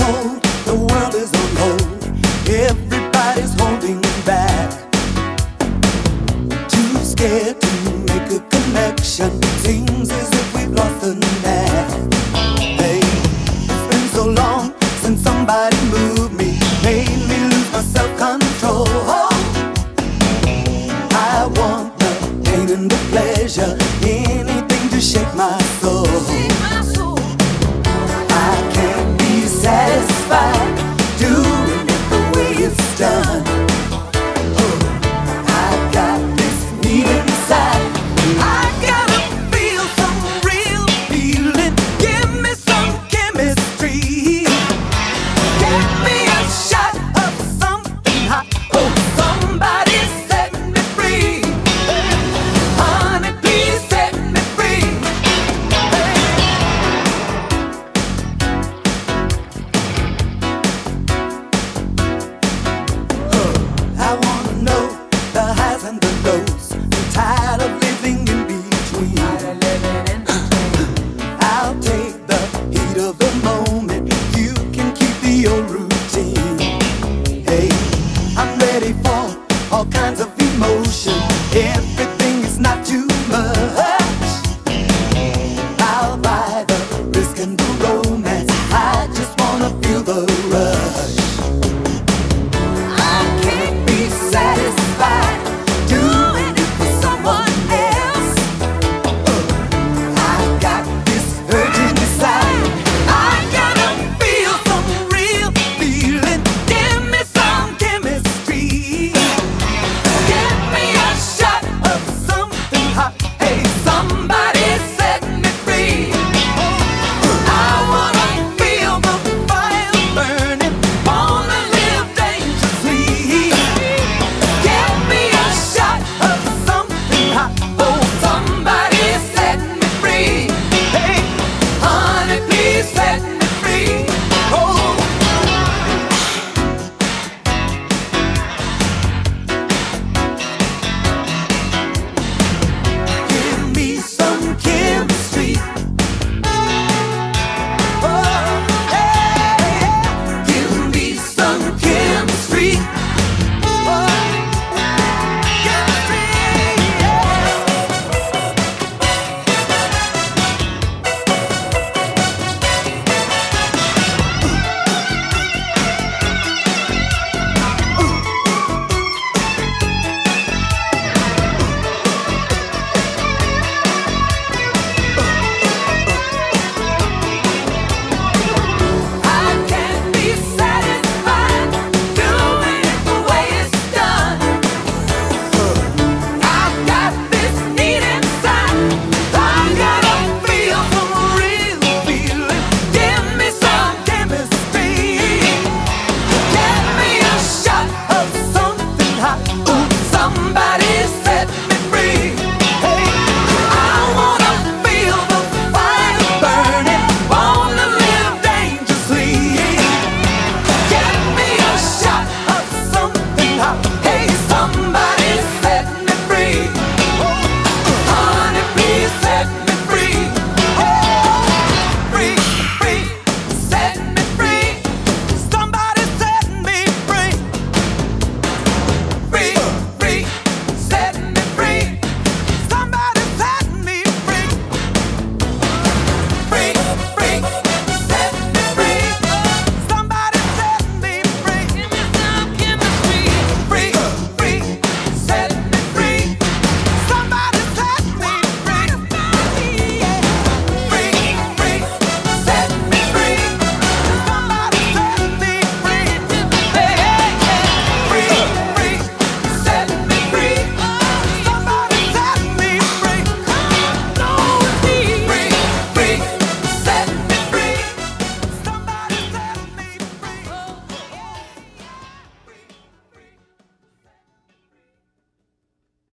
told the world is on hold. Everybody's holding back. Too scared to make a connection. Seems as if we've lost the knack. Hey, it's been so long since somebody moved me, made me lose my self-control. I want the pain and the pleasure, anything to shake my soul. I can't be satisfied